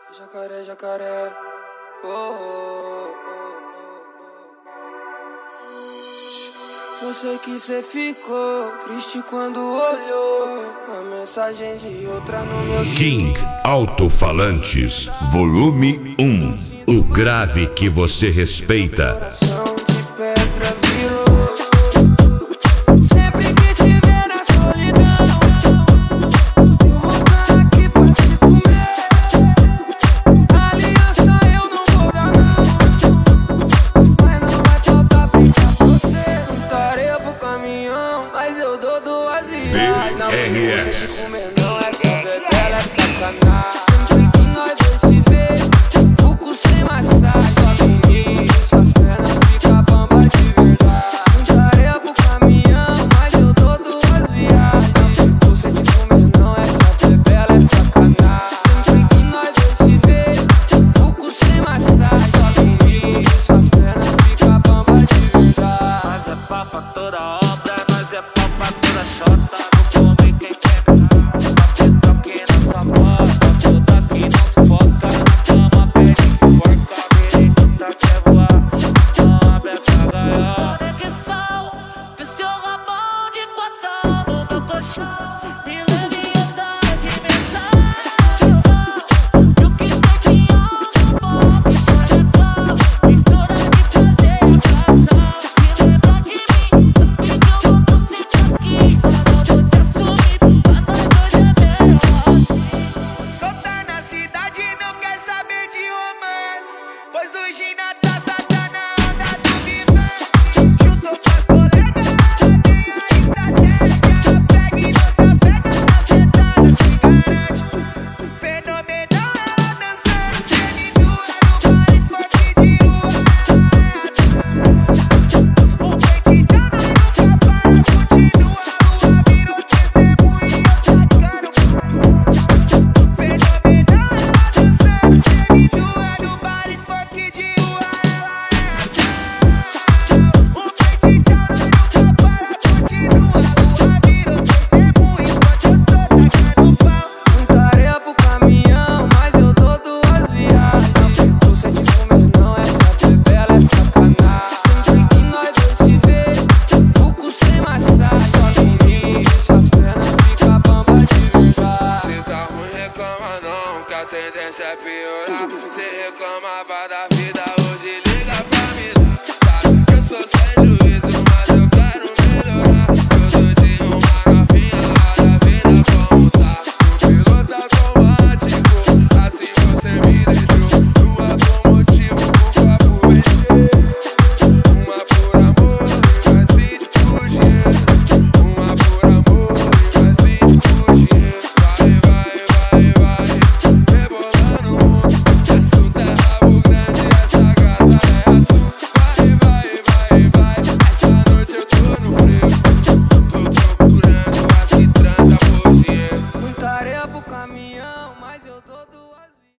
Jacaré, jacaré. Oh, oh, oh. Eu sei que cê ficou triste quando olhou a mensagem de outra no meu King Alto-Falantes, volume 1. O grave que você respeita. coração de pedra virou. Sempre que te ver na solidão, eu vou estar aqui pra te comer. Aliança eu não vou dar não, mas não vai faltar beijar você. Juntaria pro caminhão, mas eu dou 2 viagens. Não tem você de comer não, essa bebela é sacanagem. Sempre que nós dois se vê, fuco sem massagem. Só menino, suas pernas fica bamba de verdade. Juntaria pro caminhão, mas eu dou 2 viagens. Não tem você de comer não, essa bebela é sacanagem. Sempre que nós dois se vê, fuco sem massagem. Só menino, suas pernas fica bamba de verdade. Nós é pau pra toda obra, nós é pau pra toda chota. Vou comer quem quer me dar, toque na sua porta. Todas que não sufoca, na cama pede porca. Vericuta quer voar, não abre essa gaiola. Conexão, vê seu rabão de quatão no meu colchão. Me leve em outra dimensão. E o que sente alma, que choretão. Mistura de prazer e atração. Se lembra de mim, sabe que eu volto sempre aqui. Só não vou te assumir, pra nós dois é melhor assim. Só tá na cidade, não quer saber de romance. Pois hoje na taça tá na onda do vivance. Juntou com as colegas, tem a estratégia. Pega e não se apega, na sentada se garante. Fenomenal ela dançando, sendo no baile funk de rua. O peititão nós nunca para, continua. Lua virou testemunho e eu tacando. Fenomenal ela dançando, sendo no baile funk de rua. Ela é a tchau. O peititão nós nunca para, continua. Lua virou testemunho enquanto eu tô tacando pau. Juntaria pro caminhão, mas eu dou 2 viagens. Não tem você de comer não, essa bebela é sacanagem. Sempre que nós dois se vê, fuco sem massagem. Só menino, suas pernas fica bamba de verdade. Se tá ruim, reclama não, que a tendência é piorar. Se reclama, vai dar vida.